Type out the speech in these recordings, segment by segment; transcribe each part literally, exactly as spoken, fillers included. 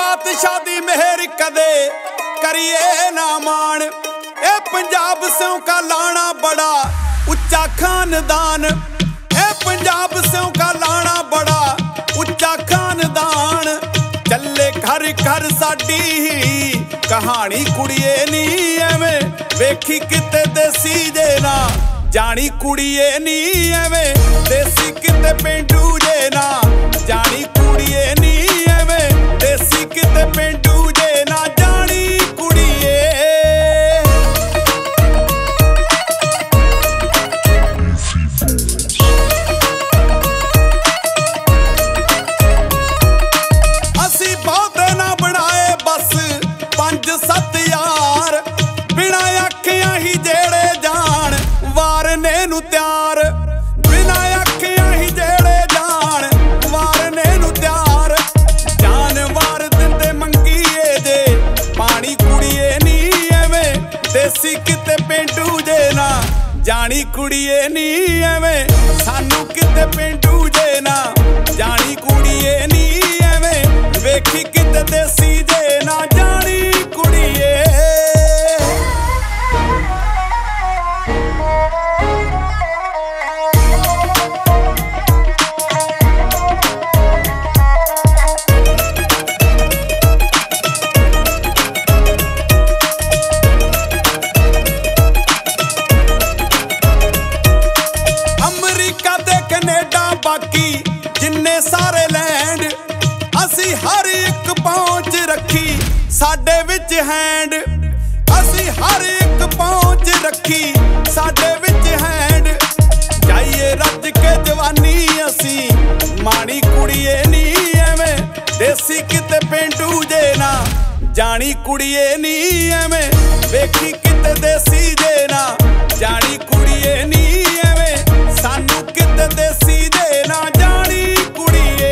पातशाह दी मेहर कदे करिए ना मान। ए पंजाब स्यों का लाना बड़ा उच्चा खानदान, ए पंजाब स्यों का लाना बड़ा उच्चा खानदान। चले घर घर साडी कहानी कुड़िए नी एवें वेखी किते देसी जे ना जानी कुड़िए नी एवें देसी किते पेंडू जे ना जानी कुड़िए नी एवें देसी किते पेंडू जे ना जानी कुड़िए। असी बहुते ना बनाए बस पंज सत्त यार, बिना आखियां ही जेड़े जान वारने नू त्यार, बिना आखियां ही जेड़े जान वारने नू त्यार। जान वार दिंदे मंगीए जे पानी कुड़िए नी एवें देसी किते पेंडू जे ना जानी कुड़िए नी एवें सानू किते पेंडू जे ना जानी कुड़िए नी एवें वेखी किते देसी जे ना जानी कुड़िए। अमरीका ते कनेडा बाकी जिन्ने सारे लैंड, असी हर एक पहुंच रखी साडे विच हैंड, असी हर एक पहुंच रखी साडे विच हैंड। जाइए रज के जवानी असी माड़ी कुड़िए नी एवें देसी किते पेंडू जे ना जानी कुड़िए नी एवें वेखी किते देसी जे ना जानी कुड़िए नी एवें सानू किते देसी जे ना जानी कुड़िए।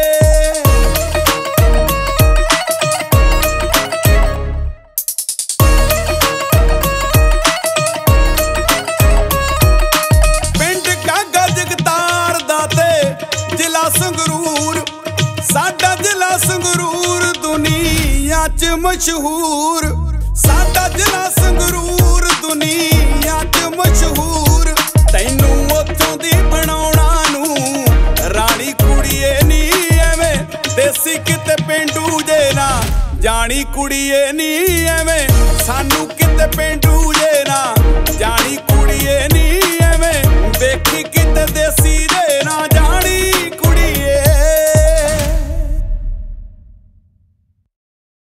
पिंड गागा जगतार दा ते जिला संगरूर, साडा जिला संगरूर दुनिया च मशहूर, साडा जिला संगरूर दुनिया च मशहूर। तैनू उत्थों दी बनाउणा नू रानी कुड़िए नी एवें देसी किते पेंडू जे ना जानी कुड़िए नी एवें सानू किते पेंडू जे